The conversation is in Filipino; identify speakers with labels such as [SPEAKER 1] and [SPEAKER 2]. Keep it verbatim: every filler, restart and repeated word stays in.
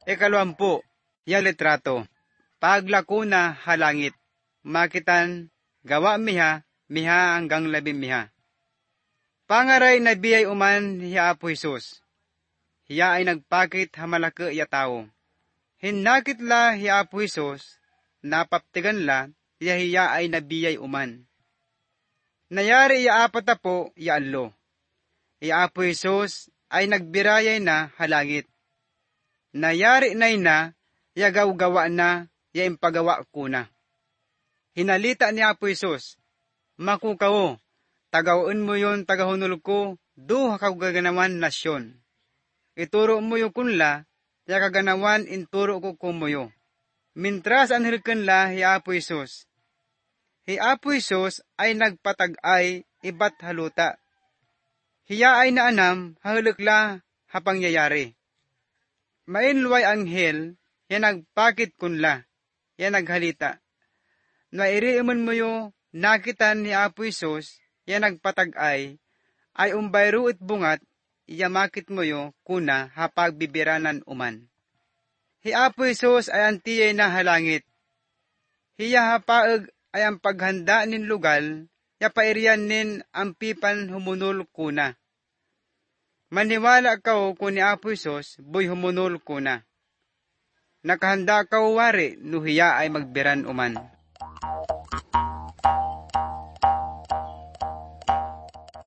[SPEAKER 1] Ikalawampu, ya litrato. Paglako na halangit, makitan gawa miha, miha hanggang labing miha. Pangaray na biyay uman hiya Apo Jesus. Hiya ay nagpakit hamalaki ya tao. Hinakit la hiya Apo Jesus, napaptigan la, hiya hiya ay nabiyay uman. Nayari iya apat po, ya allo. Iya Apo Jesus ay nagbirayay na halangit. Nayari na ina, ya gawgawa na, ya impagawa ko na. Hinalita ni Apo Jesus, makukaw, tagawin mo yon tagahunol ko, do hakaganawan nasyon. Ituro mo yung kunla, ya kaganawan inturo ko kumuyo. Mintras anhirkan la hi Apo Jesus. Hi Apo Jesus ay nagpatag-ay ibat haluta. Hiya ay naanam halikla hapangyayari. Mainluway anghel, ya nagpakit kunla, ya naghalita. Nairiiman mo yung nakitan ni Apo Jesus, ya nagpatag-ay, ay umbayro it bungat, ya makit mo yung kuna hapagbibiranan uman. Hi Apo Jesus ay antiyay na halangit. Hiya hapaag ay ang paghanda nin lugal, ya pairian nin ang pipan humunol kuna. Maniwala kao kung ni Apo Jesus, boy humunol kuna. Nakahanda kao wari, no hiya ay magbiran uman.